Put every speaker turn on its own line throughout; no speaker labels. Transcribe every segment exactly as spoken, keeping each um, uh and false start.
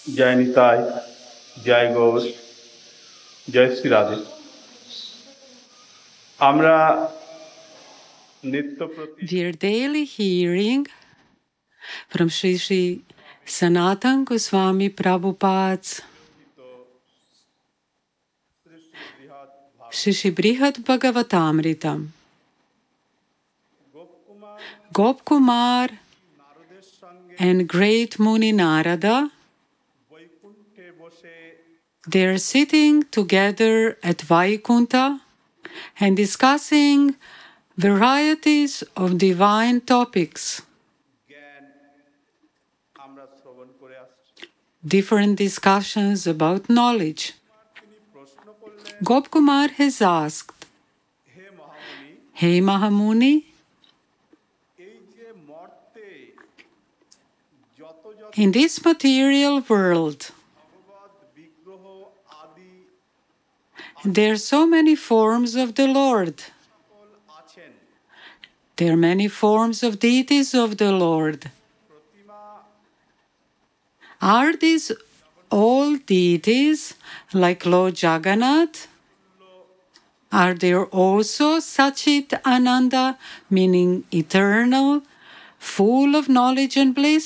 जय निताय, जय गौर, जय श्री राधे। আমরা নিত্য প্রতি
We are daily hearing from Sri Sri Sanatana Goswami Prabhupada's Sri Sri Brihad Bhagavatamritam. Gopkumar and great Muni Narada, they are sitting together at Vaikunta and discussing varieties of divine topics, different discussions about knowledge. Gopkumar has asked, Hey Mahamuni, in this material world, there are so many forms of the Lord. There are many forms of deities of the Lord. Are these all deities like Lord Jagannath? Are there also Sachit Ananda, meaning eternal, full of knowledge and bliss?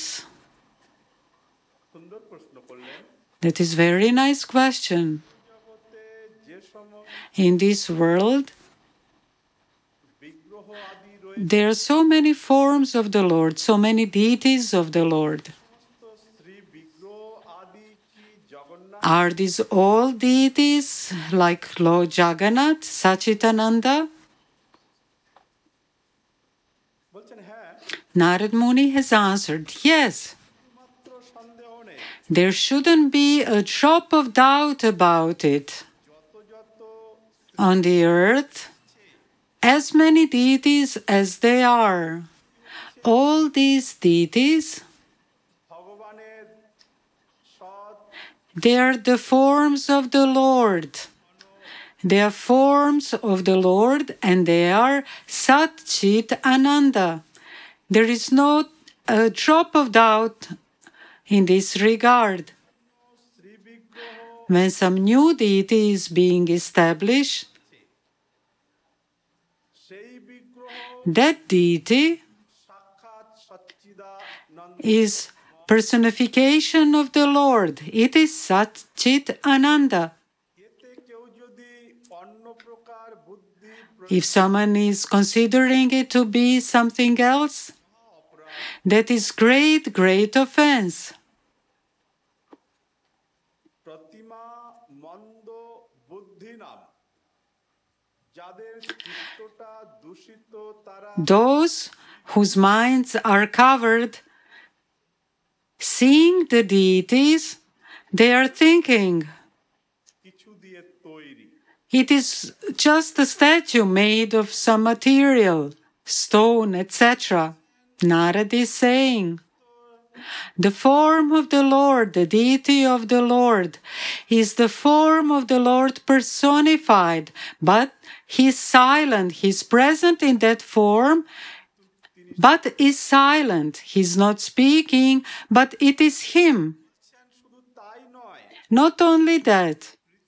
That is a very nice question. In this world, there are so many forms of the Lord, so many deities of the Lord. Are these all deities like Lord Jagannath, Sachitananda? Narad Muni has answered, yes. There shouldn't be a drop of doubt about it. On the earth, as many deities as they are, all these deities, they are the forms of the Lord. They are forms of the Lord and they are Sat Chit Ananda. There is not a drop of doubt in this regard. When some new deity is being established, that deity is personification of the Lord. It is Sat Chit Ananda. If someone is considering it to be something else, that is great, great offense. Those whose minds are covered, seeing the deities, they are thinking, it is just a statue made of some material, stone, et cetera. Narad is saying, the form of the Lord, the deity of the Lord, is the form of the Lord personified, but He is silent. He is present in that form, but is silent. He is not speaking, but it is Him. Not only that,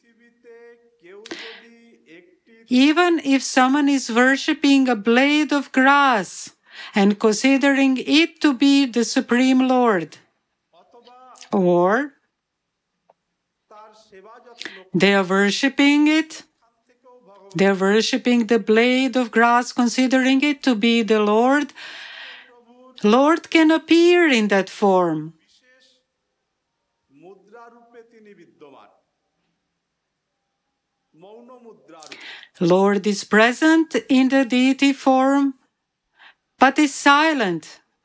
even if someone is worshipping a blade of grass and considering it to be the Supreme Lord, or they are worshipping it, they are worshipping the blade of grass, considering it to be the Lord, Lord can appear in that form. Lord is present in the deity form, but is silent.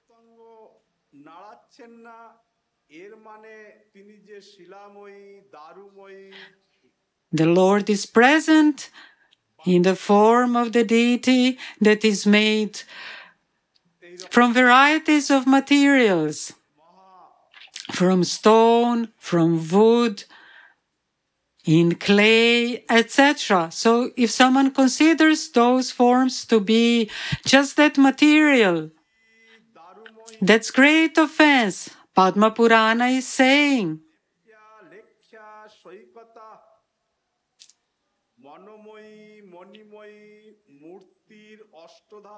The Lord is present in the form of the deity that is made from varieties of materials, from stone, from wood, in clay, et cetera. So if someone considers those forms to be just that material, that's great offense. Padma Purana is saying,
মনময়ী মণিময়ী মূর্তির অষ্টধা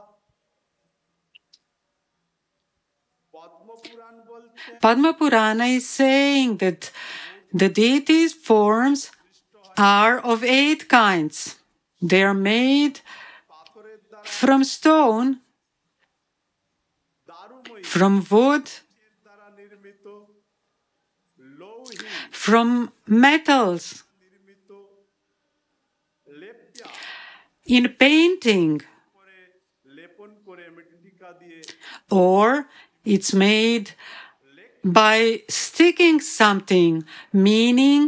পদ্মপুরাণ বলছে
Padma Purana is saying that the deity's forms are of eight kinds. They are made
পাথরের দ্বারা
from stone,
দারুময়ী
from wood,
দ্বারা নির্মিত লৌহী
from metals,
নির্মিত লেপ্যা
in painting,
করে লেপন করে মৃত্তিকা দিয়ে
or it's made by sticking something, meaning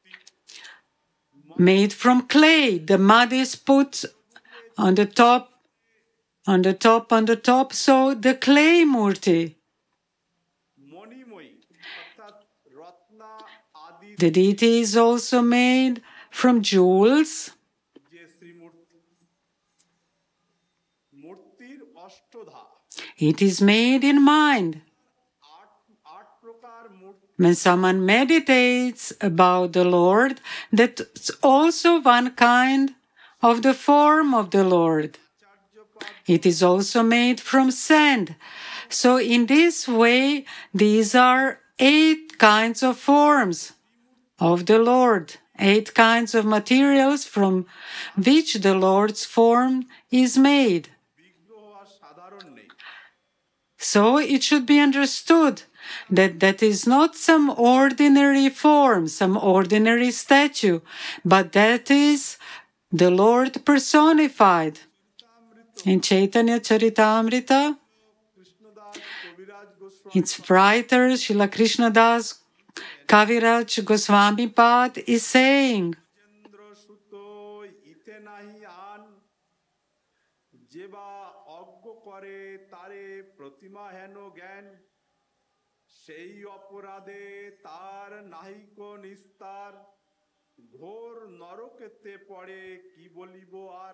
made from clay. The mud is put on the top, on the top, on the top, so the clay murti.
মণিময়ী অর্থাৎ রত্না আদি
The deity is also made from jewels.
যে শ্রীমূর্তি মূর্তির অষ্টধা
It is made in mind.
আট আট প্রকার মূর্তি
When someone meditates about the Lord, that's also one kind of the form of the Lord.
আচার্যপাদ
It is also made from sand. So in this way, these are eight kinds of forms of the Lord, eight kinds of materials from which the Lord's form is made.
বিগ্রহ আর সাধারণ নেই
So it should be understood that that is not some ordinary form, some ordinary statue, but that is the Lord personified. In Chaitanya Charitamrita,
Krishnadas কবিরাজ Goswami
its writer Srila Krishnadas Kaviraj Goswami Pad is saying,
চন্দ্র সুত ইতে নাহি আন যে বা অজ্ঞ করে তারে প্রতিমা হেন জ্ঞান সেই অপরাধে তার নাহিক নিস্তার ঘোর নরকেতে পড়ে কি বলিব আর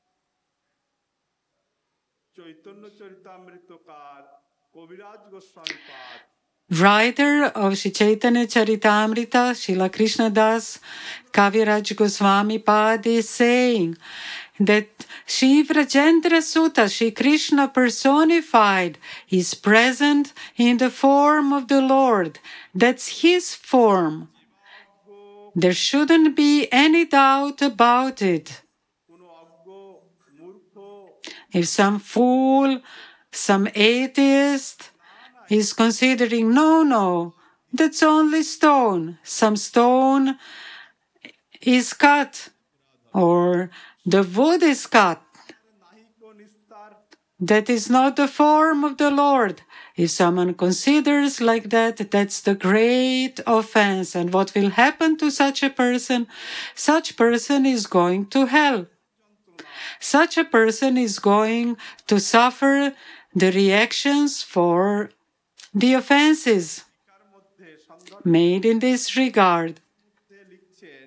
চৈতন্য চরিতামৃতকার কবিরাজ গোস্বামী পাদ
writer of Sri Chaitanya Charitamrita, Srila Krishnadas Kaviraj Goswami Pad is saying that Sri Vrajendra Sutta, Sri Krishna personified, is present in the form of the Lord. That's his form. There shouldn't be any doubt about it.
কোনো অজ্ঞ মূর্খ
If some fool, some atheist is considering, no, no, that's only stone. Some stone is cut, or the wood is cut.
নাহিক নিস্তার
That is not the form of the Lord. If someone considers like that, that's the great offense. And what will happen to such a person? Such person is going to hell. Such a person is going to suffer the reactions for the offenses
তার মধ্যে সন্ধ্যা
made in this regard.
মধ্যে লিখছেন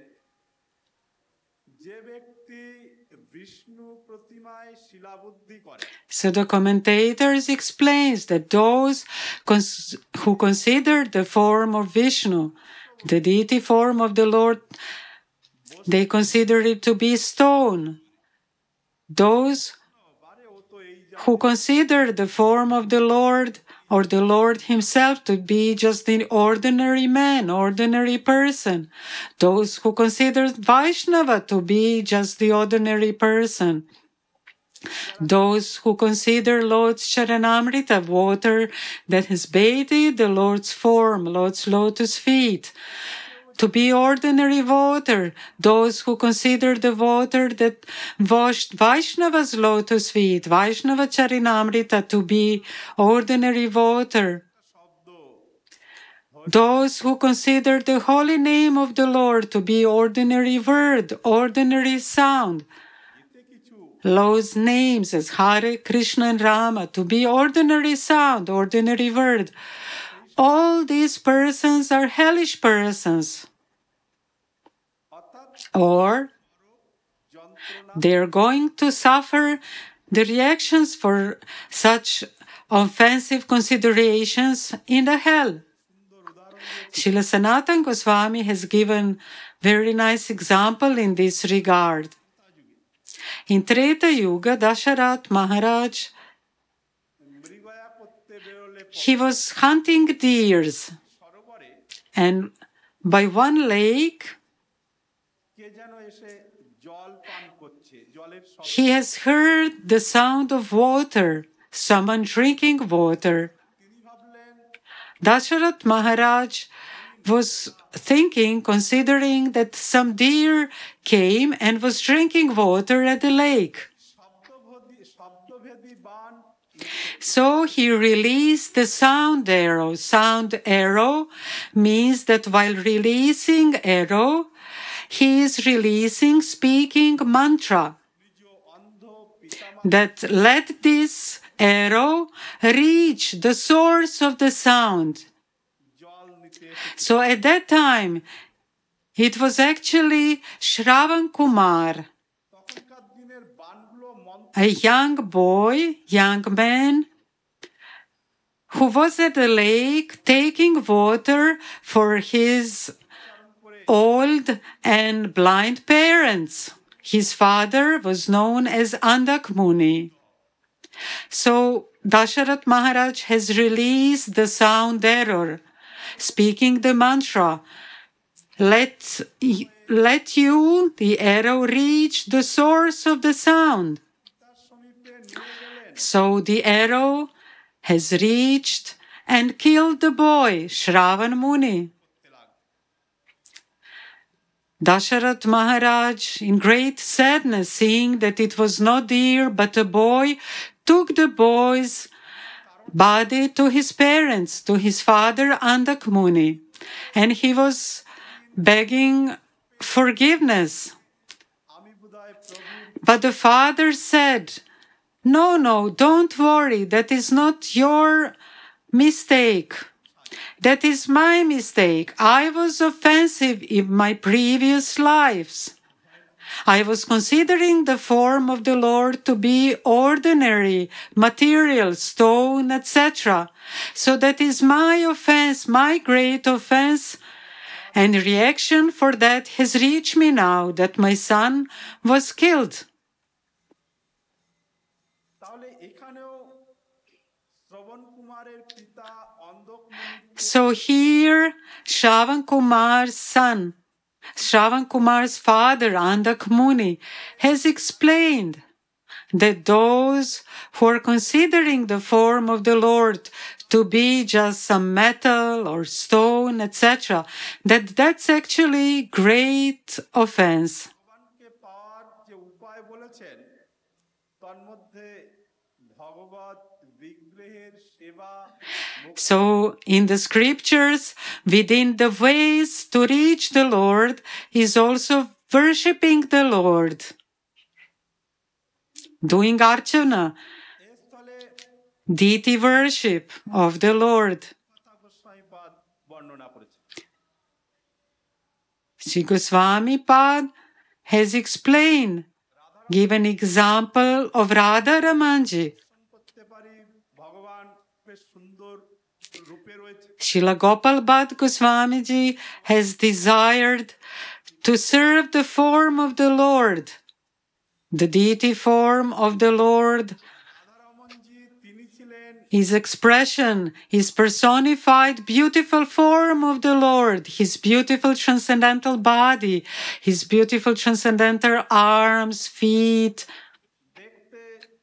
যে ব্যক্তি বিষ্ণু প্রতিমায় শিলাবুদ্ধি করে
So the commentators explains that those cons- who consider the form of Vishnu, the deity form of the Lord, they consider it to be stone. Those
বারে ও তো এই যা
who consider the form of the Lord or the Lord himself to be just an ordinary man, ordinary person. Those who consider Vaishnava to be just the ordinary person. Those who consider Lord's Charanamrita, water that has bathed the Lord's form, Lord's lotus feet, to be ordinary water. Those who consider the water that washed Vaishnava's lotus feet, Vaishnava Charanamrita, to be ordinary water.
শব্দ
Those who consider the holy name of the Lord to be ordinary word, ordinary sound.
এতে কিছু
Lord's names as Hare, Krishna, and Rama to be ordinary sound, ordinary word. All these persons are hellish persons,
অর্থাৎ
or
যন্ত্রণা
they are going to suffer the reactions for such offensive considerations in the hell.
সুন্দর উদাহরণ দিয়েছে
Srila Sanatana Goswami has given very nice example in this regard. In Treta Yuga, Dasharat Maharaj,
মৃগয়া করতে বেরোলে
he was hunting deers,
সরোবরে
and by one lake,
কে যেন এসে জল পান করছে, জলের শব্দ।
he has heard the sound of water, someone drinking water.
তিনি ভাবলেন
Dasharat Maharaj was thinking, considering that some deer came and was drinking water at the lake.
শব্দভেদী শব্দভেদী Bana,
So he released the sound arrow. Sound arrow means that while releasing arrow, he is releasing, speaking mantra
নিজ অন্ধ পিতামহ
that let this arrow reach the source of the sound.
জল নিতে এসেছে।
So at that time, it was actually Shravan Kumar,
তখনকার দিনের বাণগুলো মন্ত্র
a young boy, young man, who was at the lake taking water for his old and blind parents. His father was known as Andak Muni. So Dasharat Maharaj has released the sound arrow, speaking the mantra, let, let you, the arrow, reach the source of the sound.
তার সমীপে নিয়ে গেলেন।
So the arrow has reached and killed the boy, Shravan Muni. Dasharat Maharaj, in great sadness, seeing that it was not deer but a boy, took the boy's body to his parents, to his father Andak Muni, and he was begging forgiveness.
আমি বোধহয় প্রভুর
But the father said, no, no, don't worry, that is not your mistake. That is my mistake. I was offensive in my previous lives. I was considering the form of the Lord to be ordinary, material, stone, et cetera. So that is my offense, my great offense. And the reaction for that has reached me now that my son was killed.
তাহলে এখানেও শ্রবণ কুমারের পিতা অন্ধক মুনি
So here, Shravan Kumar's son, Shravan Kumar's father, Andak Muni, has explained that those who are considering the form of the Lord to be just some metal or stone, et cetera, that that's actually great offense.
ভগবানকে পাওয়ার যে উপায় বলেছেন তন্মধ্যে ভগবত বিগ্রহের সেবা
So, in the scriptures, within the ways to reach the Lord is also worshipping the Lord, doing archana,
এ স্থলে
deity worship of the Lord.
কথা গোস্বামীপাদ বর্ণনা করেছে।
Sri Goswami Pad has explained, given example of Radha Ramanji.
দর্শন করতে পারি ভগবান বেশ সুন্দর রূপে রয়েছে।
Srila Gopal Bhatt Goswami Ji has desired to serve the form of the Lord, the deity form of the Lord.
রাধারমণজি তিনি ছিলেন
His expression, his personified beautiful form of the Lord, his beautiful transcendental body, his beautiful transcendental arms, feet.
দেখতে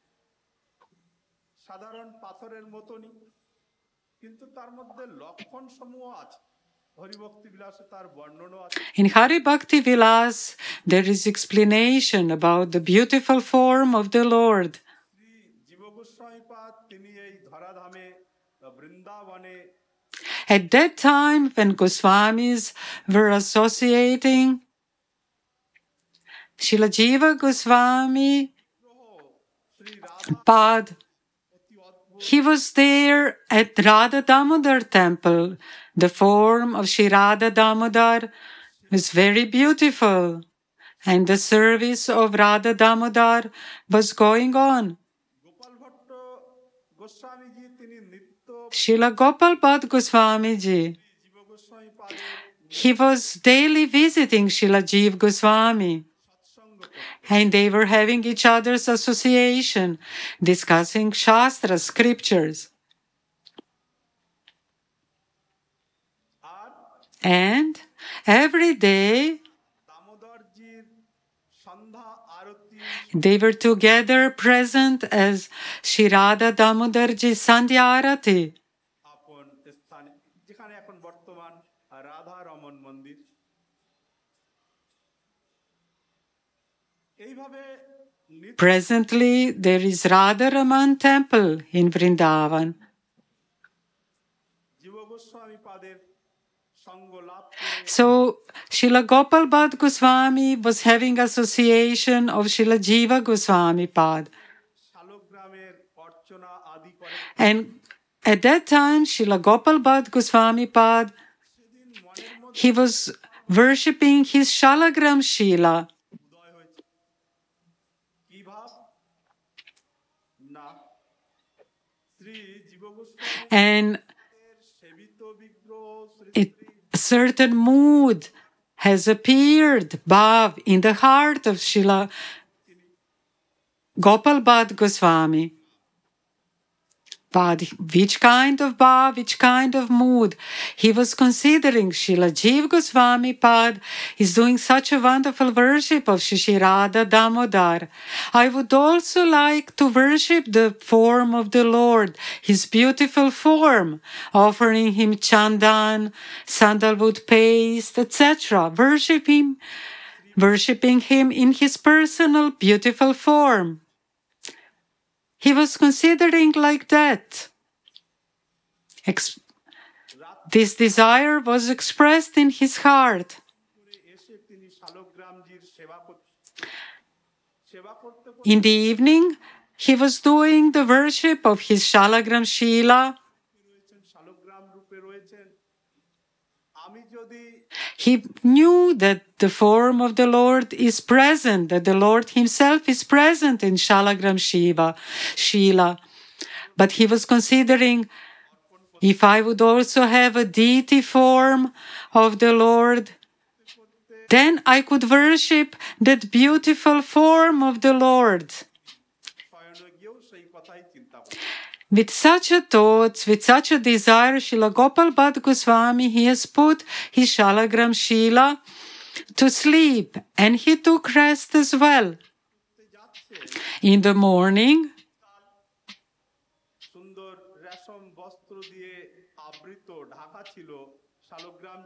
সাধারণ পাথরের মতনই, কিন্তু তার মধ্যে লক্ষণ সমূহ আছে। হরিভক্তি বিলাসে তার বর্ণনা আছে।
In Hari Bhakti Vilas, there is explanation about the beautiful form of the Lord.
Shri জীব গোস্বামীপাদ তিনি এই ধরাধামে বৃন্দাবনে
At that time, when Goswamis were associating, Srila Jiva Goswami
Shri Radha
Pad,
অতি অদ্ভুত
he was there at Radha Damodar temple. The form of Sri Radha Damodar was very beautiful, and the service of Radha Damodar was going on.
Gopal Bhatt গোস্বামীজি তিনি নিত্য
Srila Gopal Bhatt Goswami Ji,
জীব গোস্বামীপাদের
he was daily visiting Srila Jiva Goswami,
সৎসঙ্গ করতেন।
and they were having each other's association, discussing Shastra, scriptures.
R
And every day
দামোদরজির Sandhya Arati
they were together present as Shirada Damodarji Sandhya Arati,
আপন স্থানে, যেখানে এখন বর্তমান রাধা রমন মন্দির। এইভাবে নিত্য
Presently, there is Radha Raman temple in Vrindavan.
জীব গোস্বামী পাদের সঙ্গ লাভ করে
So, Srila Gopal Bhatt Goswami was having association of Srila Jiva Goswami Pad.
শালগ্রামের অর্চনা আদি করে।
And at that time, Srila Gopal Bhatt Goswami Pad,
সেদিন মনের মধ্যে
he was worshipping his Shalagram Shila.
উদয় হয়েছে। কি ভাব? না, শ্রী জীব গোস্বামী
And
সেবিত বিগ্রহ Shri
it, a certain mood has appeared, Bhav, in the heart of Srila Gopal Bhatt Goswami. But which kind of bhav, which kind of mood? He was considering Srila Jiva Goswami Pad is doing such a wonderful worship of Shri Radha Damodar. I would also like to worship the form of the Lord, his beautiful form, offering him chandan, sandalwood paste, et cetera. Worship him, worshipping him in his personal beautiful form. He was considering like that. Ex- this desire was expressed in his heart.
করে এসে তিনি শালগ্রামজির সেবা করতে সেবা করতে করতে
In the evening, he was doing the worship of his Shalagram Shila.
রয়েছেন, শালগ্রাম রূপে রয়েছেন। আমি যদি
He knew that the form of the Lord is present, that the Lord himself is present in Shalagram Shiva, Shila. But he was considering, if I would also have a deity form of the Lord, then I could worship that beautiful form of the Lord.
শয়নে গিয়েও সেই কথাই চিন্তা করি।
With such a thought, with such a desire, Srila Gopal Bhatt Goswami, he has put his Shalagram Shila to sleep, and he took rest as well.
যাচ্ছে
In the morning,
সুন্দর রেশম বস্ত্র দিয়ে আবৃত ঢাকা ছিল শালগ্রাম।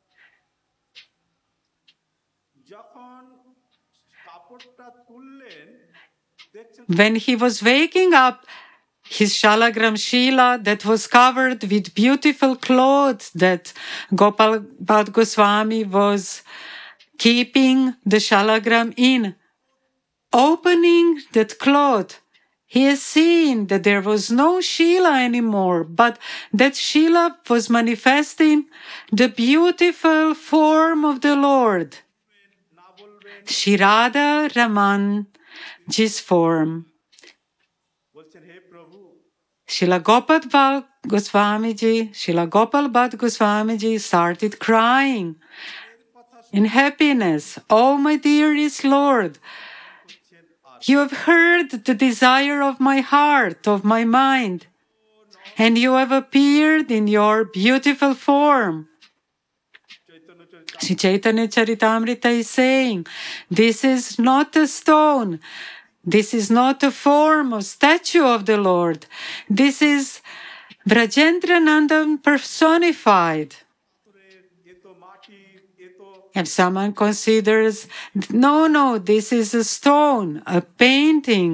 যখন কাপড়টা তুললেন দেখছেন
when he was waking up, his Shalagram Shila that was covered with beautiful clothes that Gopal Bhatt Goswami was keeping the Shalagram in. Opening that cloth, he has seen that there was no Shila anymore, but that Shila was manifesting the beautiful form of the Lord,
না বলবেন,
Shirada Ramanji's form.
বলছেন হে প্রভু
Srila Gopal Bhatt Goswami Ji, Srila Gopal Bhatt Goswami Ji started crying
এর কথা
in happiness. Oh, my dearest Lord,
শুনছেন আর
you have heard the desire of my heart, of my mind, and you have appeared in your beautiful form.
Chaitanya Charida
Sri Chaitanya Charitamrita is saying, this is not a stone, this is not a form or statue of the Lord, this is Brajendranandam personified.
পাথরের, এ তো মাটির, এ তো
If someone considers, no, no, this is a stone, a painting,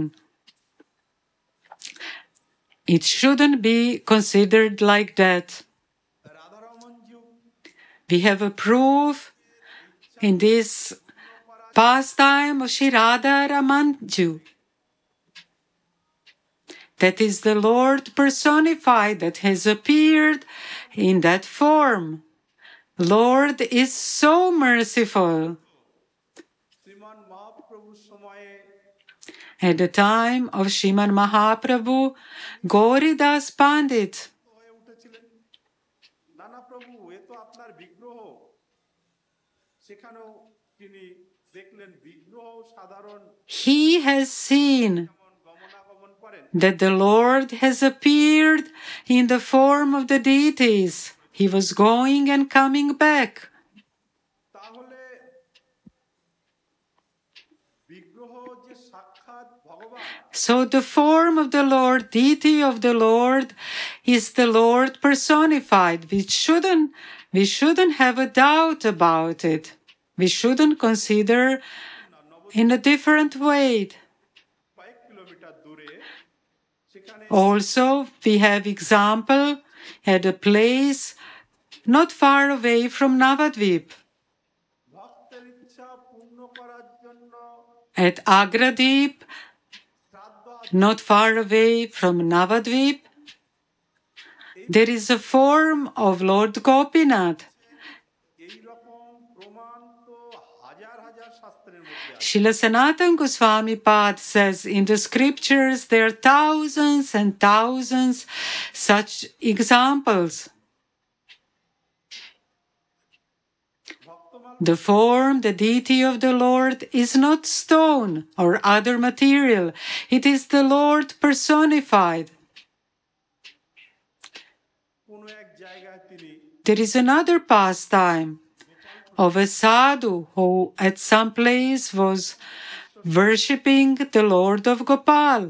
it shouldn't be considered like that.
রাধারমণজিও
We have a proof in this pastime of Shri Radha Ramanju. That is the Lord personified that has appeared in that form. Lord is so merciful.
শ্রীমান মহাপ্রভুর সময়ে
At the time of Sriman Mahaprabhu, Gauridas Pandit,
হয়ে উঠেছিলেন, নানা প্রভু এ তো আপনার বিগ্রহ, সেখানেও তিনি দেখলেন বিগ্রহ সাধারণ
He has seen
যেমন গমনাগমন করেন
that the Lord has appeared in the form of the deities. He was going and coming back.
তাহলে বিগ্রহ যে সাক্ষাৎ ভগবান
So the form of the Lord, deity of the Lord, is the Lord personified. We shouldn't, we shouldn't have a doubt about it. We shouldn't consider in a different way.
কয়েক kilometre দূরে সেখানে
Also, we have example at a place not far away from Navadvip.
ভক্তের ইচ্ছা পূর্ণ করার জন্য
At Agradip,
শ্রাদ্ধ
not far away from Navadvip, there is a form of Lord Gopinath.
এই রকম প্রমাণ তো হাজার হাজার শাস্ত্রের মধ্যে আছে
Srila Sanatana Goswami Pad says in the scriptures there are thousands and thousands such examples.
Bhaktamal
The form, the deity of the Lord is not stone or other material. It is the Lord personified.
কোনো এক জায়গায় তিনি
There is another pastime of a sadhu who at some place was worshipping the Lord of Gopal.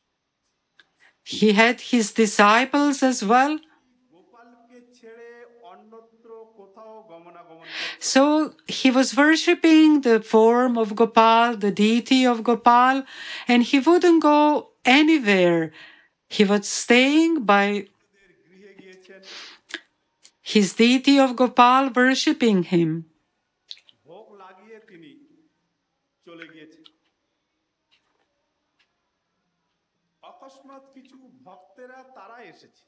He had his disciples as well.
গোপালকে ছেড়ে অন্যত্র কোথাও গমনাগমন করতেন
So he was worshipping the form of Gopal, the deity of Gopal, and he wouldn't go anywhere. He was staying by
তাদের গৃহে গিয়েছেন
his deity of Gopal, worshipping him.
ভোগ লাগিয়ে তিনি চলে গিয়েছেন অকস্মাৎ কিছু ভক্তেরা তারা এসেছে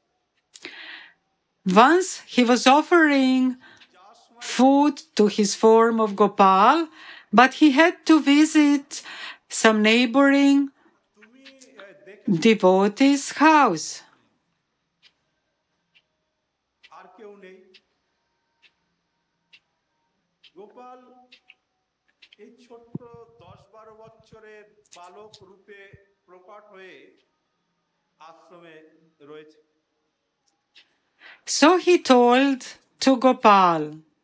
Once he was offering
যার সময়
food to his form of Gopal, but he had to visit some neighboring
তুমি আহ, দেখে
devotee's house.
আর কেউ নেই গোপাল এই ছোট্ট দশ বারো বছরের বালক রূপে প্রকট হয়ে আশ্রমে রয়েছে
So he told to Gopal,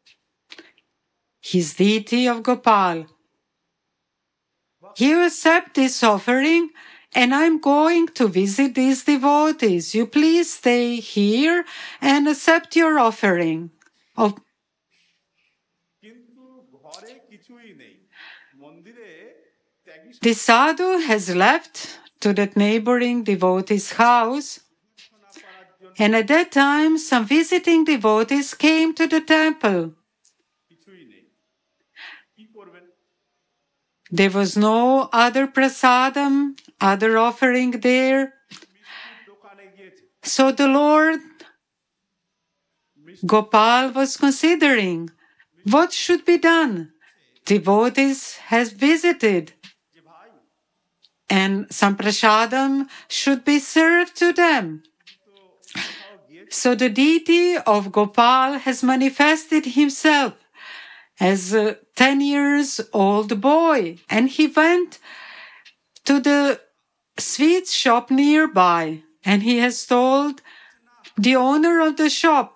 his deity of Gopal, you accept this offering and I'm going to visit these devotees. You please stay here and accept your offering. Of
কিন্তু ঘরে কিছুই নেই মন্দিরে ত্যাগী
The sadhu has left to that neighboring devotee's house,
সাধনা করার জন্য
and at that time some visiting devotees came to the temple.
কিছুই নেই কি করবেন
There was no other prasadam, other offering there.
মিষ্টির দোকানে গিয়েছে
So the Lord
মিষ্টি
Gopal was considering what should be done. Devotees has visited
যে ভাই
and some prasadam should be served to them.
তো কোথাও গিয়েছে
So the deity of Gopal has manifested himself as a ten years old boy, and he went to the sweet shop nearby, and he has told the owner of the shop,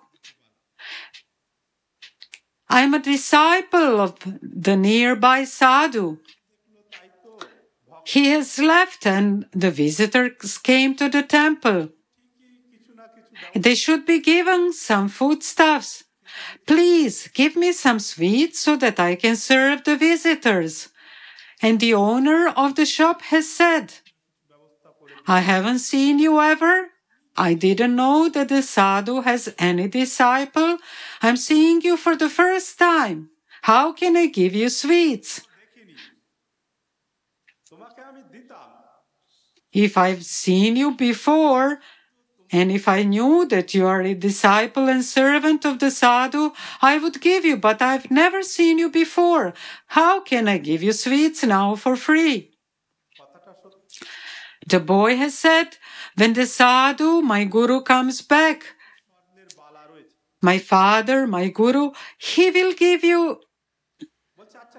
I'm a disciple of the nearby sadhu.
তাই তো ভক্ত
He has left, and the visitors came to the temple.
ঠিকই কিছু না কিছু দাও
They should be given some foodstuffs. Please give me some sweets so that I can serve the visitors. And the owner of the shop has said,
ব্যবস্থা করে
I haven't seen you ever. I didn't know that the sadhu has any disciple. I'm seeing you for the first time. How can I give you sweets?
দেখিনি তোমাকে আমি দিতাম
If I've seen you before, and if I knew that you are a disciple and servant of the sadhu, I would give you, but I've never seen you before. How can I give you sweets now for free?
কথাটা সত্যি
The boy has said, when the sadhu, my guru, comes back,
স্বর্ণের বালা রয়েছে
my father, my guru, he will give you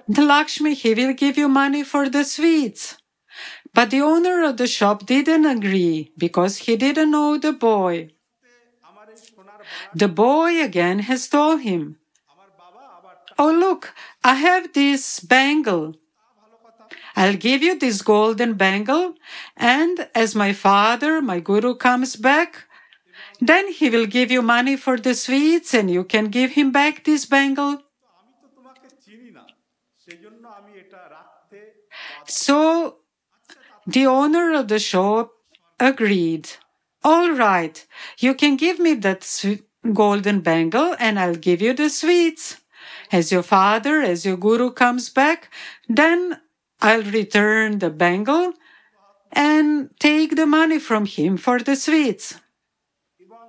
the Lakshmi, he will give you money for the sweets. But the owner of the shop didn't agree because he didn't know the boy.
আমার এই সোনার বালা
The boy again has told him,
আমার বাবা আবার তা
"Oh, look, I have this bangle.
ভালো কথা
I'll give you this golden bangle, and as my father, my guru, comes back, then he will give you money for the sweets and you can give him back this bangle."
তো আমি তো তোমাকে চিনি না সেই জন্য আমি এটা রাখতে বাধ্য।
So the owner of the shop agreed. "All right, you can give me that sw- golden bangle and I'll give you the sweets. As your father, as your guru comes back, then I'll return the bangle and take the money from him for the sweets."
এবং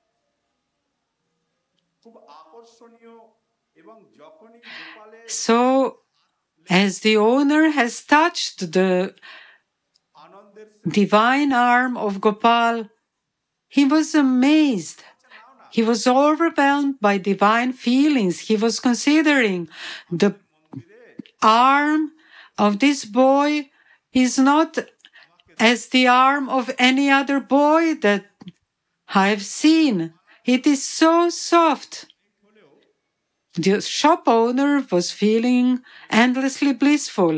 খুব আকর্ষণীয় এবং যখনই গোপালের
So, as the owner has touched the
আনন্দের
divine arm of Gopal, he was amazed.
নাও না
He was overwhelmed by divine feelings. He was considering the arm of this boy is not as the arm of any other boy that I've seen. It is so soft.
হলেও
The shop owner was feeling endlessly blissful.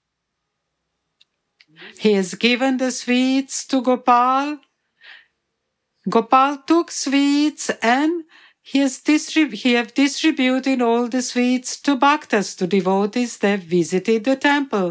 He has given the sweets to Gopal. Gopal took sweets and he has distrib- he have distributed all the sweets to bhaktas, to devotees that visited the temple.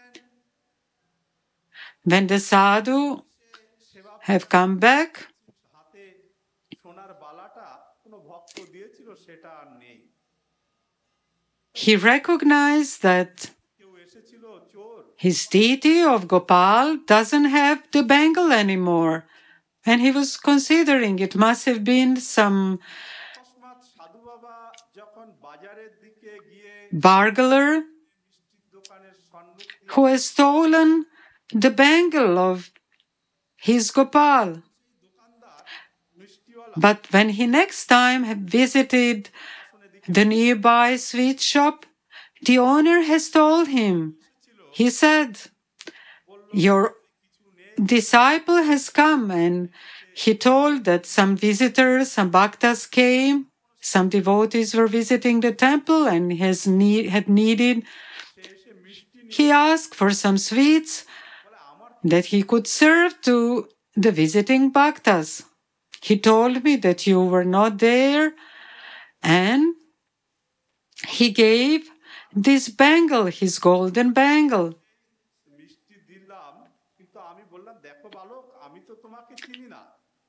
When the sadhu
সেবা
have come back,
হাতে সোনার বালাটা কোনো ভক্ত দিয়েছিল সেটা আর নেই
he recognized that
কেউ এসেছিল চোর
his deity of Gopal doesn't have the bangle anymore. And he was considering it must have been some
অকস্মাৎ সাধু বাবা যখন বাজারের দিকে গিয়ে
burglar
মিষ্টির দোকানের সম্মুখ দিয়ে
who has stolen the bangle of his Gopal.
দোকানদার মিষ্টিওয়ালা
But when he next time had visited
আসনে দিকে
the nearby sweet shop, the owner has told him, he said, "Your
কিছু নেই
disciple has come," and he told that some visitors, some bhaktas came, some devotees were visiting the temple and has need, had needed,
সে এসে মিষ্টি নিয়ে
he asked for some sweets
বলে আমার
that he could serve to the visiting bhaktas. He told me that you were not there, and he gave this bangle, his golden bangle.
মিষ্টি দিলাম কিন্তু আমি বললাম দেখো বালক আমি তো তোমাকে চিনি না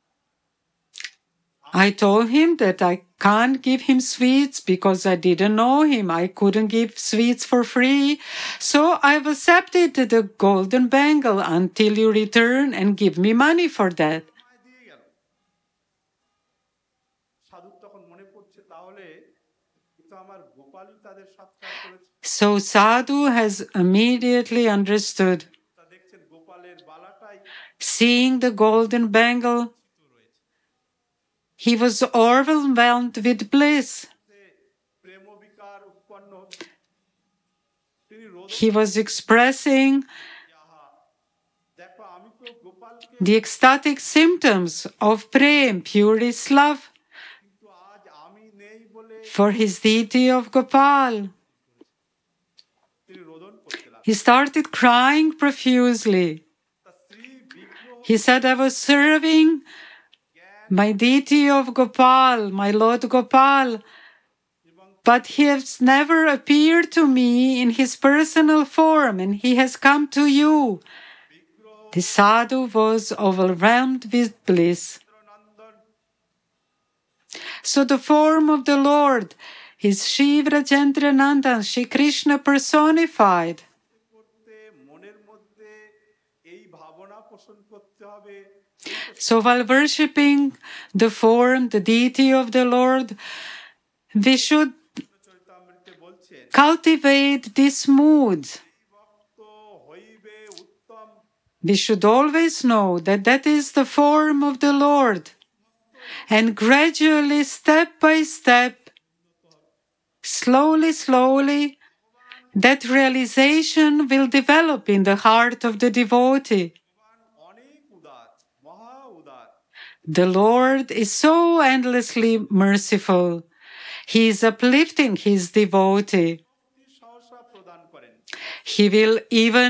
I told him that I can't give him sweets because I didn't know him. I couldn't give sweets for free. So I've accepted the golden bangle until you return and give me money for that.
আমায় দিয়ে গেল সাধুর তখন মনে পড়ছে তাহলে কিন্তু আমার গোপালই তাদের সৎকার করেছে
So Sadhu has immediately understood.
তা দেখছেন গোপালের বালাটাই
Seeing the golden bangle, he was overwhelmed with bliss.
যে প্রেম বিকার উৎপন্ন হচ্ছে তিনি রোদ
He was expressing
আহা দেখো আমি তো গোপালকে
the ecstatic symptoms of prem, purest love,
কিন্তু আজ আমি নেই বলে
for his deity of Gopal.
তিনি রোদন করতে লাগলেন
He started crying profusely.
তা স্ত্রী বিগ্রহ
He said, "I was serving my deity of Gopal, my Lord Gopal,
এবং
but he has never appeared to me in his personal form, and he has come to you."
বিগ্রহ
The sadhu was overwhelmed with bliss.
Nandan
So the form of the Lord is Shiv Rajendra Nandan, Shri Krishna personified.
করতে মনের মধ্যে এই ভাবনা পোষণ করতে হবে
So while worshipping the form, the deity of the Lord, we should
চরিতামৃতে বলছেন
cultivate this mood.
ভক্ত হইবে উত্তম
We should always know that that is the form of the Lord. And gradually, step by step, slowly, slowly, that realization will develop in the heart of the devotee.
অনেক উদার, মহা উদার।
The Lord is so endlessly merciful. He is uplifting his devotee.
সহসা প্রদান করেন।
He will even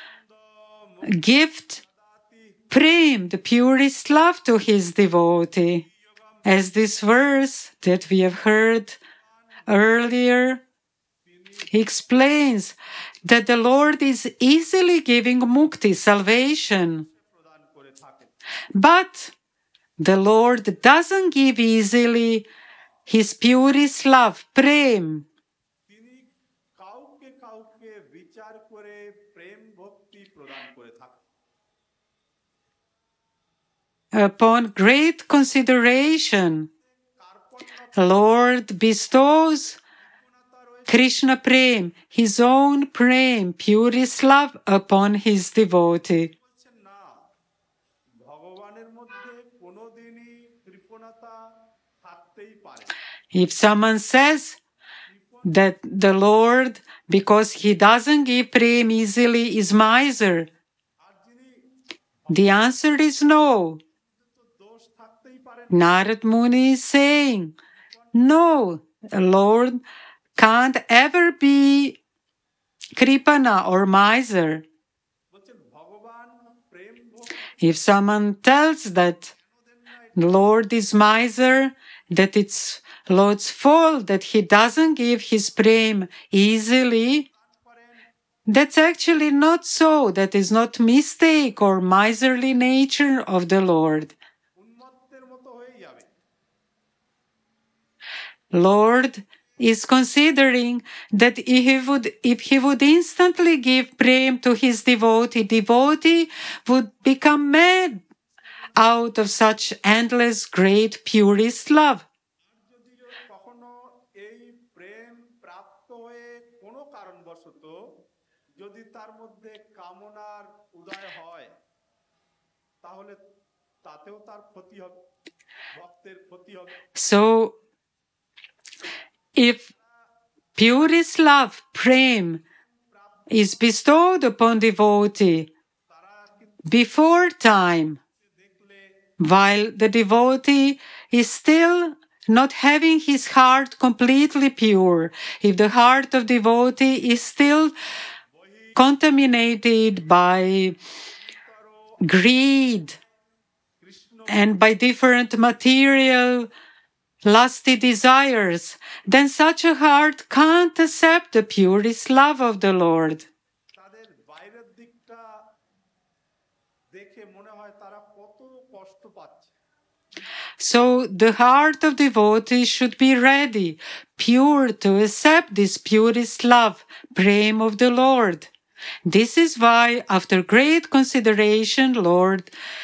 gift prem, the purest love, to his devotee. As this verse that we have heard earlier explains, that the Lord is easily giving mukti, salvation.
প্রদান করে থাকেন।
But the Lord doesn't give easily his purest love, prem.
তিনি কাউকে কাউকে বিচার করে প্রেম ভক্তি প্রদান করে থাকেন।
Upon great consideration, Lord bestows Krishna prem, his own prem, purest love, upon his devotee.
বলছেন না, ভগবানের মধ্যে কোনোদিনই কৃপণতা থাকতেই পারে না।
If someone says that the Lord, because he doesn't give prem easily, is miser,
আর যিনি
the answer is no.
তো দোষ থাকতেই পারে না।
Narad Muni is saying, no, the Lord can't ever be kripana or miser.
বলছেন ভগবান প্রেম ভক্তি
If someone tells that the Lord is miser, that it's Lord's fault that he doesn't give his prem easily,
করেন,
that's actually not so. That is not mistake or miserly nature of the Lord.
উন্মত্তের মতো হয়ে যাবে।
Lord is considering that if he would, if he would instantly give prem to his devotee, devotee would become mad out of such endless, great, purest love.
যদিও কখনো এই প্রেম প্রাপ্ত হয়ে কোনো কারণবশত যদি তার মধ্যে কামনার উদয় হয়, তাহলে তাতেও তার ক্ষতি হবে, ভক্তের ক্ষতি হবে।
So, if purest love, prem, is bestowed upon devotee
তারা কিন্তু
before time,
দেখলে
while the devotee is still not having his heart completely pure, if the heart of devotee is still contaminated by greed
Krishna
and by different material lusty desires, then such a heart can't accept the purest love of the Lord.
তাদের বাইরের দিকটা দেখে মনে হয় তারা কত কষ্ট পাচ্ছে।
So the heart of devotee should be ready, pure, to accept this purest love, prem of the Lord. This is why, after great consideration, Lord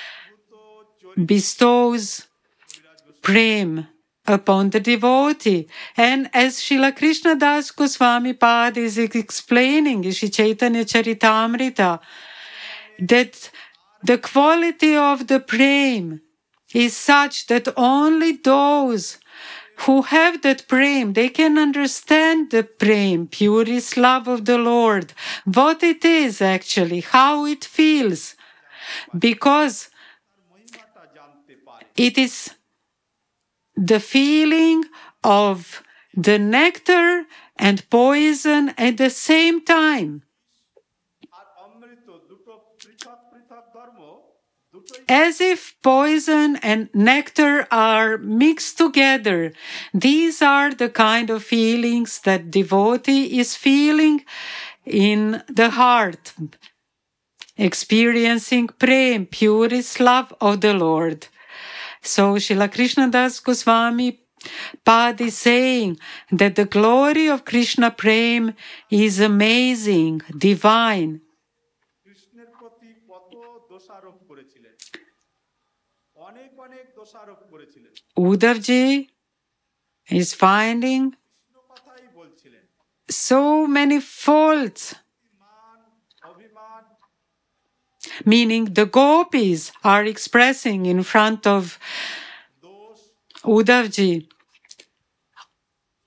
bestows prem upon the devotee. And as Srila Krishna Das Goswami Pad is explaining in Sri Chaitanya Charitamrita, that the quality of the prem is such that only those who have that prem, they can understand the prem, purest love of the Lord, what it is actually, how it feels, because
মহিমাটা জানতে পারে।
it is the feeling of the nectar and poison at the same time.
আর অমৃত দুটো পৃথক পৃথক ধর্ম, দুটোই
As if poison and nectar are mixed together. These are the kind of feelings that devotee is feeling in the heart, experiencing prem, purest love of the Lord. So Srila Krishna Das Goswami Pad is saying that the glory of Krishna prem is amazing, divine.
কৃষ্ণের প্রতি কত দোষারোপ করেছিলেন, অনেক অনেক দোষারোপ করেছিলেন।
Uddhavji is finding
Krishna কথাই বলছিলেন।
so many faults,
মান অভিমান
meaning the gopis are expressing in front of
দোষ
Uddhavji.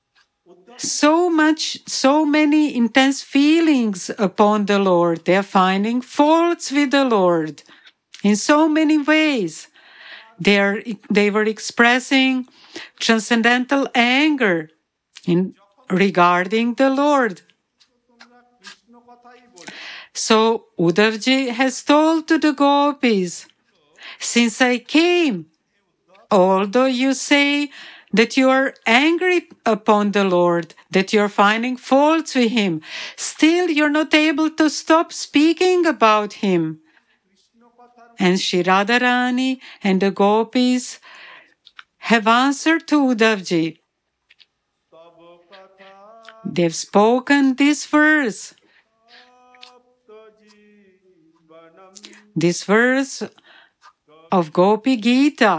so much, so many intense feelings upon the Lord. They are finding faults with the Lord in so many ways. They, are, they were expressing transcendental anger in regarding the Lord.
তোমরা কৃষ্ণ কথাই বলছো,
So Uddhavji has told to the gopis, since I came, although you say that you are angry upon the Lord, that you are finding faults with him, still you're not able to stop speaking about him.
Krishna কথার
And Shri Radharani and the gopis have answered to Uddhavji.
তব কথা
They've spoken this verse,
সপ্ত জীবনম
this verse of Gopi Gita.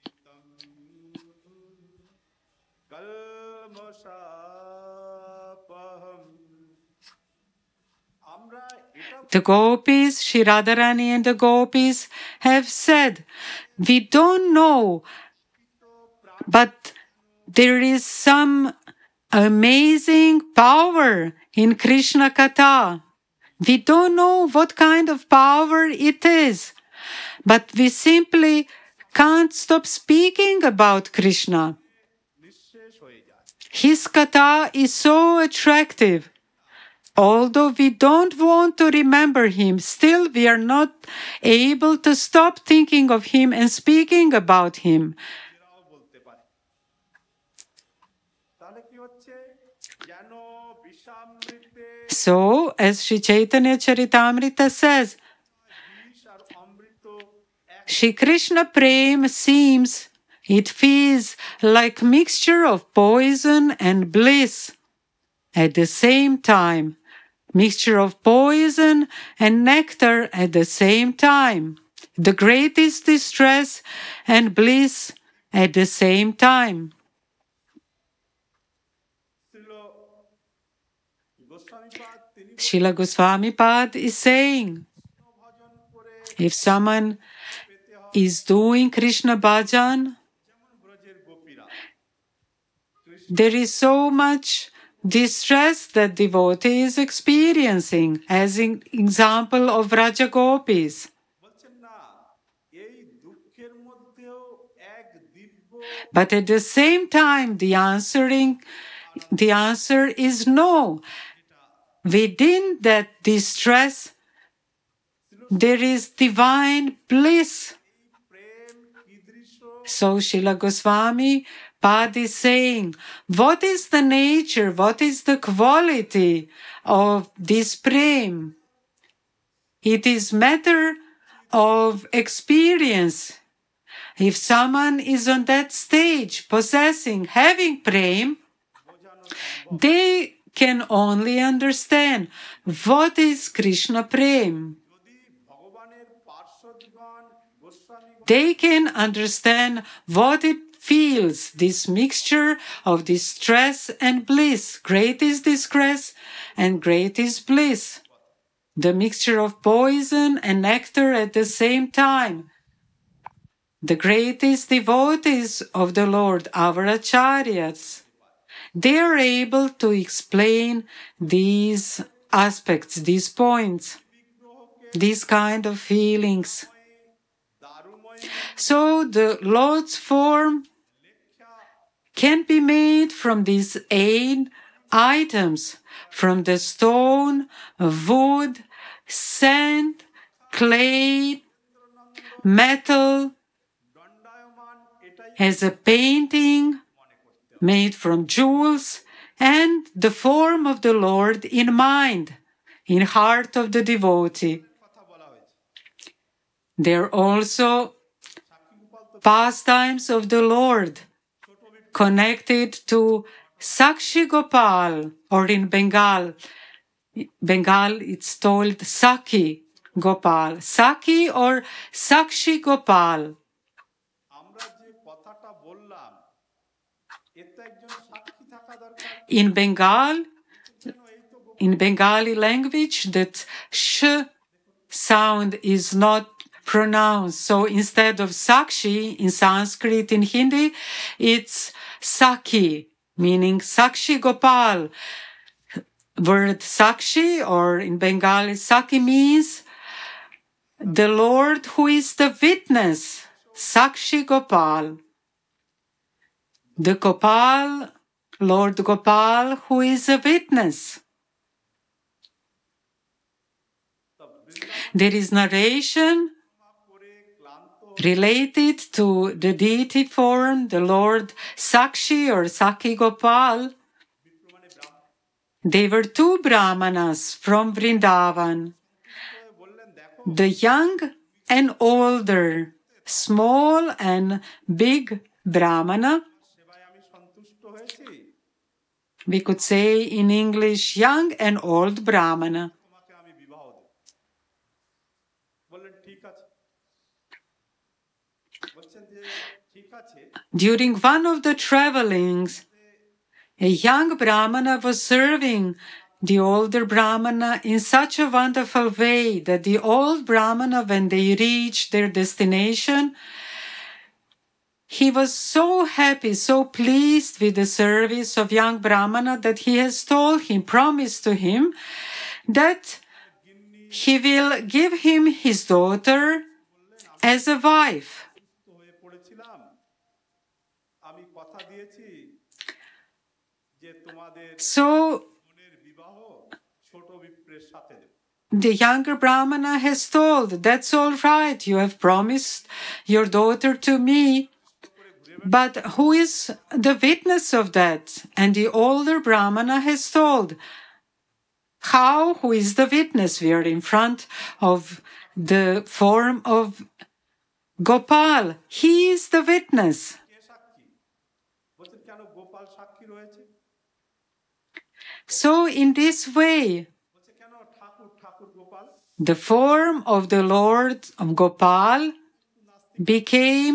কলমশাপহম। আমরা এটা
The gopis, Shri Radharani and the gopis have said, we don't know, but there is some amazing power in Krishna Katha. We don't know what kind of power it is, but we simply can't stop speaking about Krishna.
নিঃশেষ হয়ে যায়।
His Katha is so attractive. Although we don't want to remember him, still we are not able to stop thinking of him and speaking about him.
এরাও বলতে পারে। তাহলে কি হচ্ছে? যেন বিষামৃতে
So, as Sri Chaitanya Charitamrita says,
বিষ আর অমৃত এক
Shri Krishna Prem seems, it feels like mixture of poison and bliss at the same time. Mixture of poison and nectar at the same time. The greatest distress and bliss at the same time.
ছিল গোস্বামীপাদ তিনি
Srila Goswami Pad is saying,
ভজন করে
if someone
পেতে হয়
is doing Krishna bhajan,
যেমন ব্রজের গোপীরা
there is so much distress that devotee is experiencing, as in example of Raja Gopis.
বলছেন না এই দুঃখের মধ্যেও এক দিব্য
But at the same time, the answering, the answer is no. Within that distress, there is divine bliss.
Prem কীদৃশ
So Srila Goswami Pad is saying, what is the nature, what is the quality of this prem? It is matter of experience. If someone is on that stage, possessing, having prem, they can only understand what is Krishna prem.
যদি ভগবানের পার্শ্বদিগণ Goswami
They can understand what it feels, this mixture of distress and bliss. Great is distress and great is bliss. The mixture of poison and nectar at the same time. The greatest devotees of the Lord, our acharyas, they are able to explain these aspects, these points, these kind of feelings.
দারুময়
So the Lord's form can be made from these eight items, from the stone, wood, sand, clay, metal,
দণ্ডায়মান এটাই
as a painting made from jewels, and the form of the Lord in mind, in heart of the devotee.
কথা বলা হয়েছে।
There are also
সাক্ষী গোপাল তো
pastimes of the Lord connected to Sakshi Gopal, or in Bengal, Bengal it's told Sakhi Gopal, Sakhi or Sakshi Gopal.
আমরা যে কথাটা বললাম এর তো একজন সাক্ষী থাকা দরকার।
In Bengal,
যেন এই তো Gopal
in Bengali language, that sh sound is not pronounced. So instead of Sakshi in Sanskrit, in Hindi, it's Sakhi. meaning Sakshi Gopal. Word Sakshi, or in Bengali Saki, means the Lord who is the witness. Sakshi Gopal. The Gopal, Lord Gopal, who is a witness. There is narration related to the deity form, the Lord Sakshi or Saki Gopal. They were two Brahmanas from Vrindavan, the young and older, small and big Brahmana. We could say in English, young and old Brahmana. During one of the travelings, a young Brahmana was serving the older Brahmana in such a wonderful way that the old Brahmana, when they reached their destination, he was so happy, so pleased with the service of young Brahmana that he has told him, promised to him, that he will give him his daughter as a wife. So the younger Brahmana has told, that's all right, you have promised your daughter to me, but who is the witness of that? And the older Brahmana has told, how? Who is the witness? We are in front of the form of Gopal. He is the witness. So in this way, the form of the Lord of Gopal became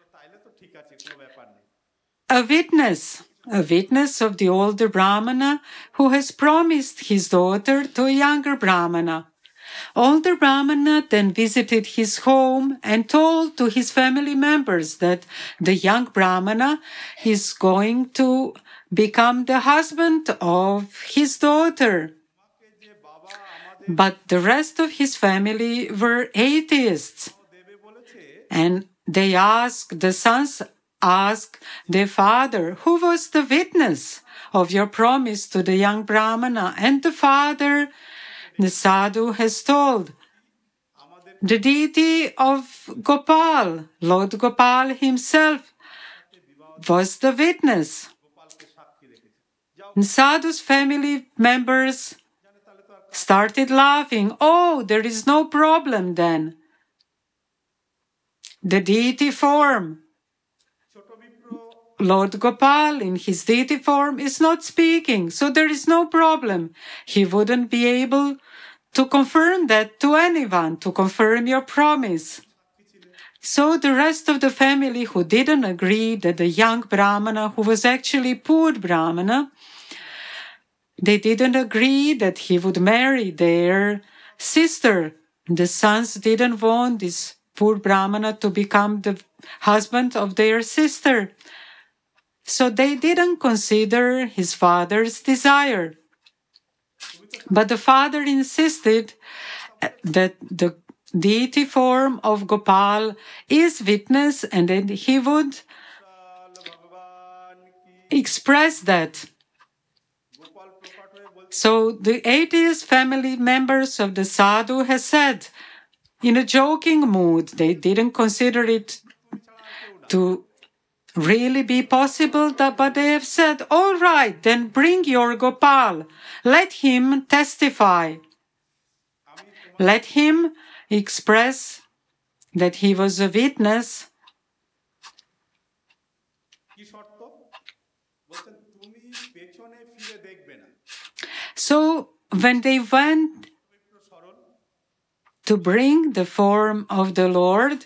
a witness, a witness of the older Brahmana who has promised his daughter to a younger Brahmana. Older Brahmana then visited his home and told to his family members that the young Brahmana is going to become the husband of his daughter. But the rest of his family were atheists. And they asked, the sons asked their father, who was the witness of your promise to the young Brahmana? And the father, the sadhu, has told, the deity of Gopal, Lord Gopal himself, was the witness. And Sadhu's family members started laughing. Oh, there is no problem then. The deity form, Lord Gopal in his deity form, is not speaking, so there is no problem. He wouldn't be able to confirm that to anyone, to confirm your promise. So the rest of the family who didn't agree that the young Brahmana, who was actually poor Brahmana, they didn't agree that he would marry their sister. The sons didn't want this poor Brahmana to become the husband of their sister. So they didn't consider his father's desire. But the father insisted that the deity form of Gopal is witness and that he would express that. So the atheist family members of the sadhu has said, in a joking mood, they didn't consider it to really be possible, that, but they have said, all right, then bring your Gopal. Let him testify. Let him express that he was a witness. So when they went to bring the form of the Lord,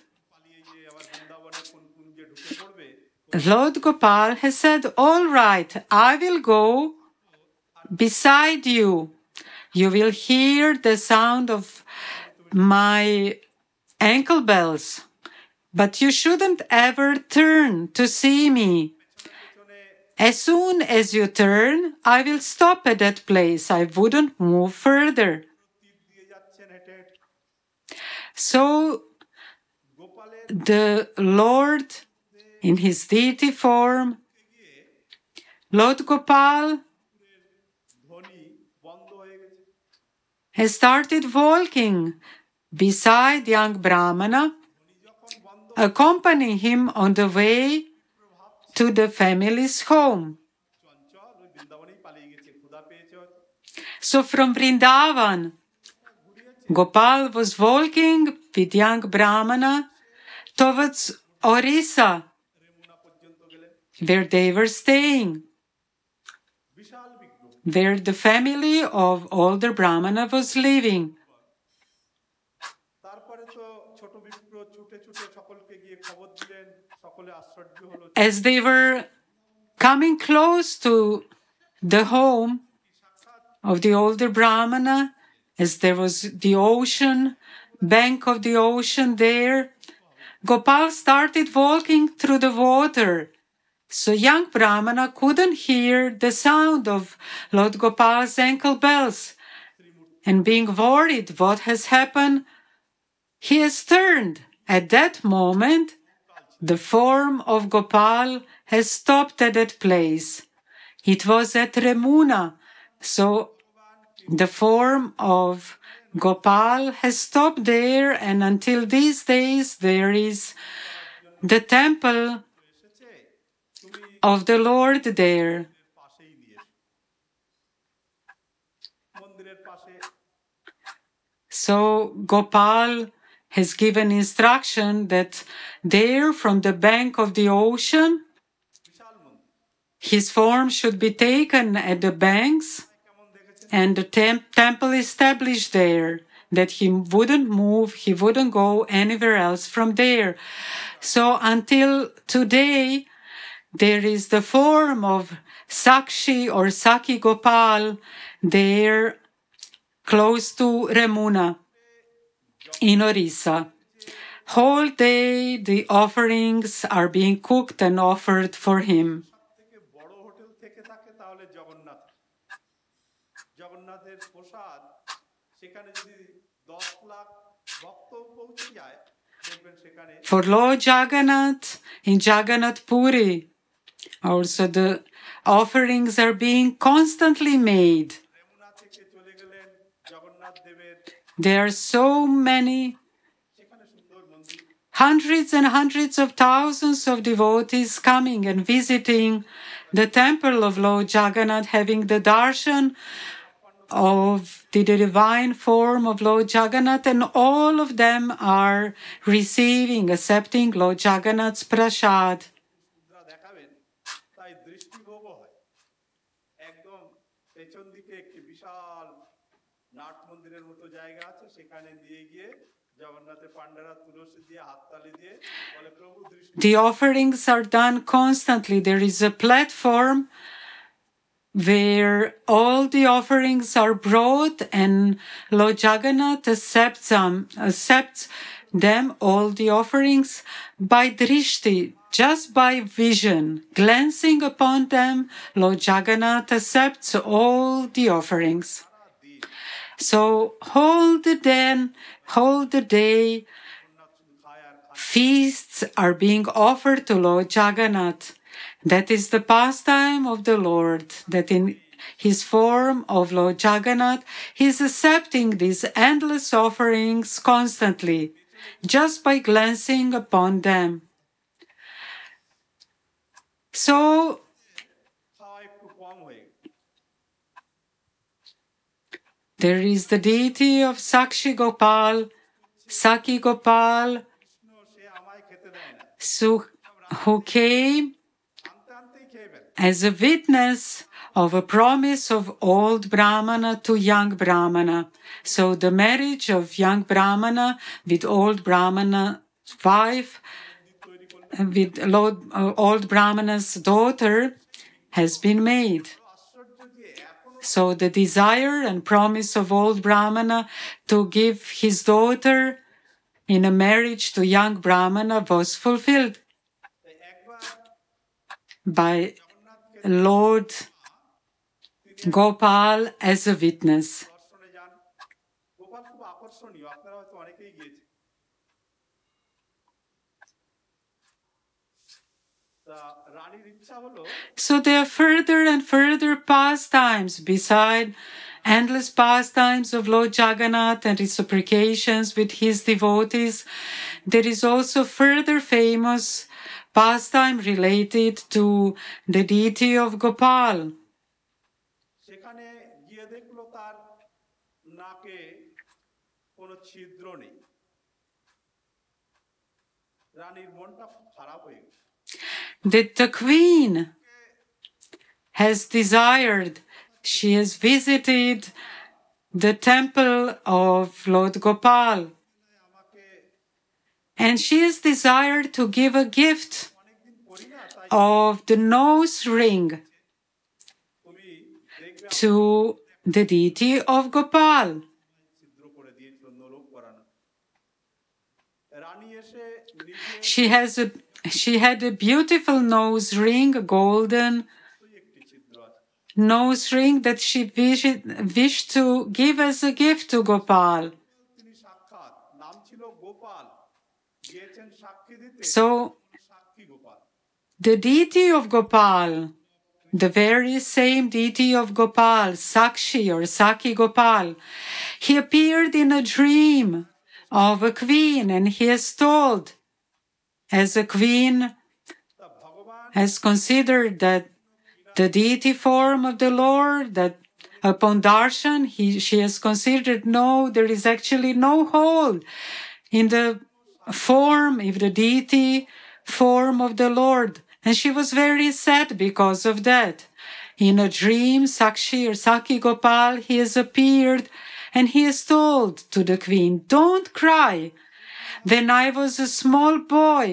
Lord Gopal has said, all right, I will go beside you. You will hear the sound of my ankle bells, but you shouldn't ever turn to see me. As soon as you turn, I will stop at that place. I wouldn't move further.
তীর দিয়ে যাচ্ছেন হেঁটে হেঁটে।
So
গোপালের
the Lord, in his deity form,
গিয়ে
Lord Gopal,
ধ্বনি বন্ধ হয়ে গেছে।
has started walking beside young Brahmana,
ধ্বনি যখন বন্ধ
accompanying him on the way to the family's home.
চঞ্চল ওই বৃন্দাবনেই পালিয়ে গেছে, ক্ষুধা পেয়েছে হয়তো।
So from Vrindavan, Gopal was walking with young Brahmana towards Orissa,
রেমুনা পর্যন্ত গেলেন।
where they were staying,
বিশাল বিগ্রহ।
where the family of older Brahmana was living.
তারপরে তো ছোট বিপ্র ছুটে ছুটে সকলকে গিয়ে খবর দিলেন, সকলে আশ্চর্য হলো।
As they were coming close to the home of the older Brahmana, as there was the ocean, bank of the ocean there, Gopal started walking through the water. So young Brahmana couldn't hear the sound of Lord Gopal's ankle bells. And being worried what has happened, he has turned. At that moment, the form of Gopal has stopped at that place. It was at Remuna. So the form of Gopal has stopped there, and until these days there is the temple
এসেছে, তুমি
of the Lord there.
পাশেই নিয়ে এসো। মন্দিরের পাশে
So Gopal has given instruction that there from the bank of the ocean,
বিশাল মন্দির।
his form should be taken at the banks
কেমন দেখেছেন?
and the tem- temple established there, that he wouldn't move, he wouldn't go anywhere else from there. So until today, there is the form of Sakshi or Saki Gopal there close to Remuna in Orissa. Whole day the offerings are being cooked and offered for him.
সবথেকে বড় hotel থেকে থাকে তাহলে জগন্নাথ। জগন্নাথের প্রসাদ সেখানে যদি দশ লাখ ভক্ত পৌঁছে যায়, দেখবেন সেখানে
For Lord Jagannath in Jagannath Puri, also the offerings are being constantly made.
রেমুনা থেকে চলে গেলেন জগন্নাথ দেবের,
There are so many,
সেখানে সুন্দর মন্দির।
hundreds and hundreds of thousands of devotees coming and visiting the temple of Lord Jagannath, having the darshan of the divine form of Lord Jagannath, and all of them are receiving, accepting Lord Jagannath's prasad.
মুদ্রা দেখাবেন, তাই দৃষ্টিভোগও হয়। একদম পেছন দিকে একটি বিশাল nut মন্দিরের মতো জায়গা আছে, সেখানে দিয়ে গিয়ে জগন্নাথের পান্ডারা তুলসী দিয়ে হাততালি দিয়ে বলে, প্রভু দৃষ্টি।
The offerings are done constantly. There is a platform where all the offerings are brought, and Lord Jagannath accepts them, accepts them, all the offerings, by drishti, just by vision. Glancing upon them, Lord Jagannath accepts all the offerings. So hold the day, hold the day, feasts are being offered to Lord Jagannath. That is the pastime of the Lord, that in his form of Lord Jagannath, he is accepting these endless offerings constantly, just by glancing upon them. So
খাওয়া একটু কম হয়ে গেল।
there is the deity of Sakshi Gopal, Saki Gopal,
Krishna সে আমায় খেতে দেয় না,
Su- who came
আনতে আনতেই খেয়ে ফেলে।
as a witness of a promise of old Brahmana to young Brahmana. So the marriage of young Brahmana with old Brahmana's wife,
তৈরি করলো।
with Lord, uh, old Brahmana's daughter, has been made.
আশ্চর্য যে এখনো
So the desire and promise of old Brahmana to give his daughter in a marriage to young Brahmana was fulfilled
একবার
by
জগন্নাথকে
Lord Gopal as a witness.
দর্শনে যান, গোপাল খুব আকর্ষণীয়, আপনারা হয়তো অনেকেই গিয়েছেন। তা রানীর ইচ্ছা হলো
So there are further and further pastimes beside endless pastimes of Lord Jagannath and reciprocations with his devotees. There is also further famous pastime related to the deity of Gopal.
সেখানে গিয়ে দেখলো তার নাকে কোনো ছিদ্র নেই। রানীর মনটা খুব খারাপ হয়ে গেল।
That the queen has desired, she has visited the temple of Lord Gopal,
আমাকে
and she has desired to give a gift
অনেকদিন করি না, তাই
of the nose ring
তুমি দেখবে
to the deity of Gopal.
ছিদ্র করে দিয়েছিল নরক করানো। রানী এসে নিজে
She has a she had a beautiful nose ring, a golden
একটি ছিদ্র আছে।
nose ring that she wished, wished to give as a gift to Gopal.
তিনি সাক্ষাৎ, নাম ছিল গোপাল, গিয়েছেন সাক্ষী দিতে,
So
সাক্ষী Gopal.
the deity of Gopal, the very same deity of Gopal, Sakshi or Saki Gopal, he appeared in a dream of a queen, and he is told, as a queen
তা ভগবান
has considered that the deity form of the Lord, that upon darshan, he, she has considered, no, there is actually no hole in the form, if the deity form of the Lord. And she was very sad because of that. In a dream, Sakshi or Saki Gopal, he has appeared and he is told to the queen, don't cry. When I was a small boy,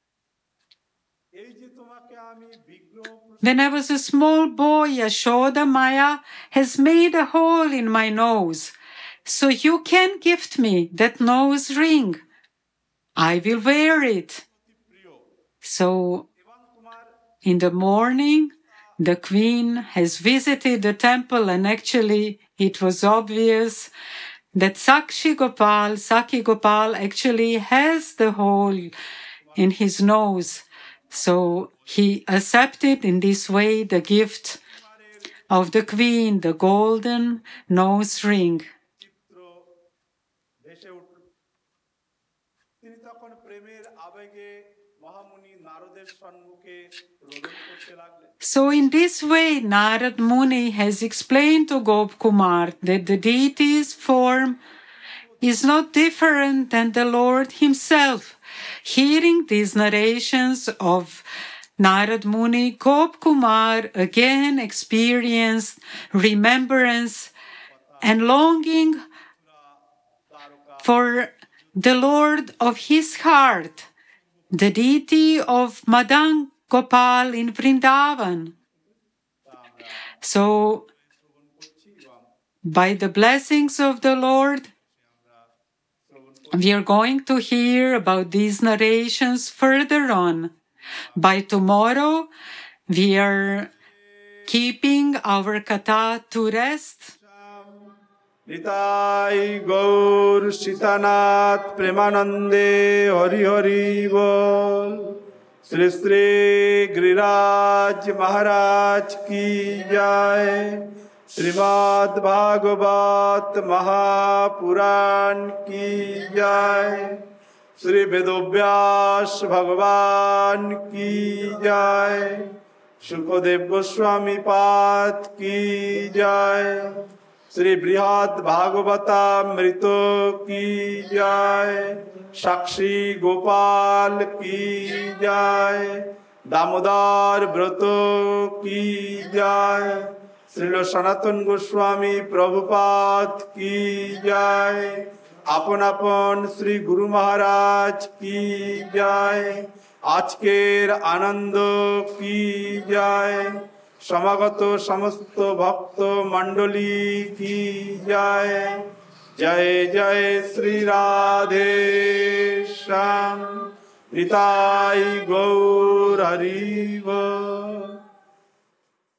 এই যে তোমাকে আমি বিগ্রহ
when I was a small boy, Yashoda Maya has made a hole in my nose. So you can gift me that nose ring. I will wear it.
প্রিয়
So
এবং তোমার
in the morning, the queen has visited the temple, and actually it was obvious that Sakshi Gopal, Saki Gopal actually has the hole in his nose. So he accepted in this way the gift of the queen, the golden nose ring.
চিত্র ভেসে উঠল। তিনি তখন প্রেমের আবেগে মহামুনি নারদের সম্মুখে রোদন করতে লাগলেন।
So in this way, Narad Muni has explained to Gopkumar that the deity's form is not different than the Lord himself. Hearing these narrations of Narad Muni, Gopkumar again experienced remembrance and longing for the Lord of his heart, the deity of Madan Gopal in Vrindavan. So, by the blessings of the Lord, we are going to hear about these narrations further on. By tomorrow, we are keeping our katha to rest.
Nitai Gour Sitanath প্রেমানন্দে হরি হরি বল। শ্রী শ্রী গিরিরাজ মহারাজ কি জয়। শ্রীমদ্ ভাগবত মহাপুরাণ কি জয়। শ্রী বেদব্যাস ভগবান কি জয়। সুখদেব গোস্বামী পাদ কি জয়। শ্রী বৃহৎ ভাগবতামৃত কি জয়। সাক্ষী গোপাল কি জয়। দামোদর ব্রত কি জয়। শ্রীল সনাতন গোস্বামী প্রভুপাদ কি জয়। আপন আপন শ্রী গুরু মহারাজ কি জয়। আজকের আনন্দ কি জয়। সমাগত সমস্ত ভক্ত মণ্ডলী কি জয়। জয় জয় শ্রী রাধে শ্যাম। নিতাই গৌর হরি বল।